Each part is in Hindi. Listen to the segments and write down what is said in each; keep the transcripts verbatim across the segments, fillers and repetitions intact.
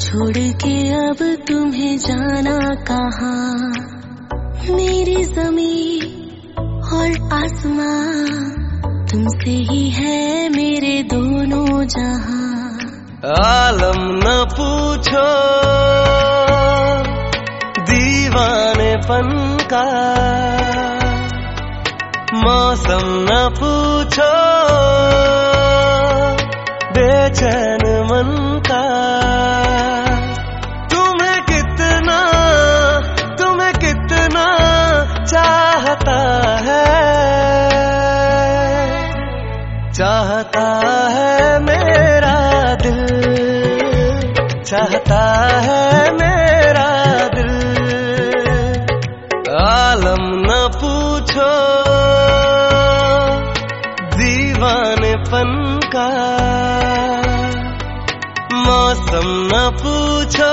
छोड़ के अब तुम्हें जाना कहाँ। मेरी ज़मीन और आसमां तुमसे ही है मेरे दोनों जहां। आलम न पूछो दीवानेपन का, मौसम न पूछो बेचैन मन का। तुम्हें कितना तुम्हें कितना चाहता है, चाहता है मेरा दिल, चाहता है मेरा दिल। आलम न पूछो दीवानेपन का, मौसम न पूछो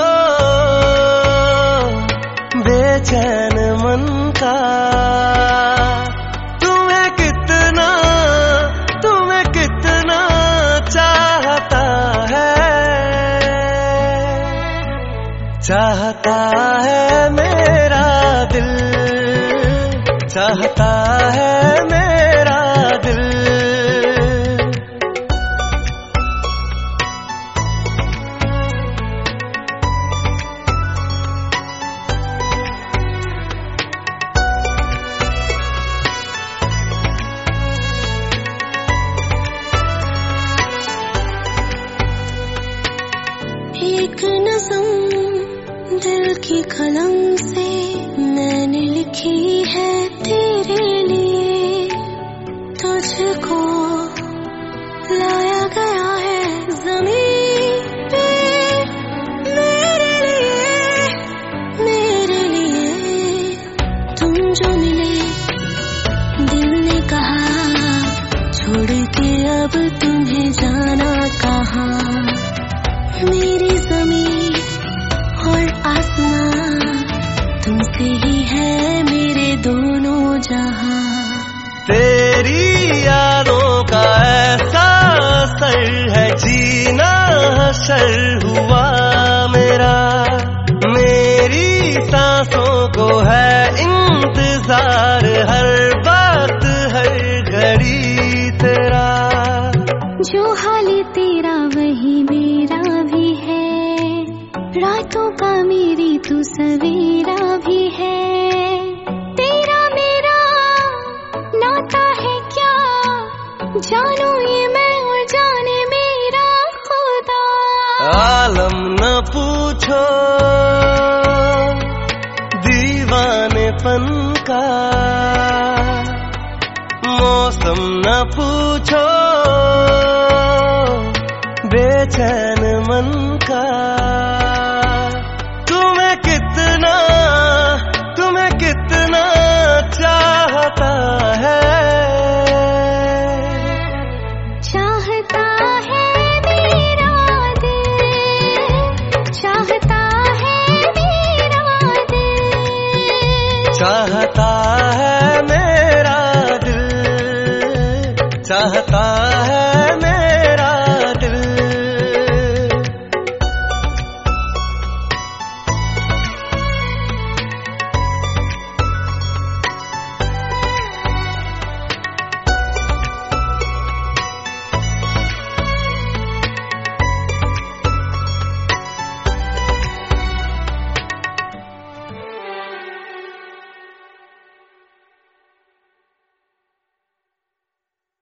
बेचैन मन का। तुम्हें कितना तुम्हें कितना चाहता है, चाहता है मेरा दिल, चाहता है मेरा दिल। एक नज़म दिल की कलम से मैंने लिखी है तेरे लिए, तुझको लाया गया है ज़मीन पे मेरे लिए, मेरे लिए। तुम जो मिले दिल ने कहा, छोड़ के अब तुम्हें जाना कहाँ। मेरी ज़मीन और आसमां तुमसे ही है मेरे दोनों जहां। तेरी यादों का ऐसा असर है, जीना हशर हुआ मेरा। मेरी सांसों को है इंतजार, हर बात हर घड़ी तेरा। जो हाल तेरा वही मेरा भी है, रातों का मेरी तू सवेरा भी है। तेरा मेरा नाता है क्या, जानू ये मैं और जाने मेरा खुदा। आलम न पूछो दीवानेपन का, मौसम न पूछो बेचैन मन का।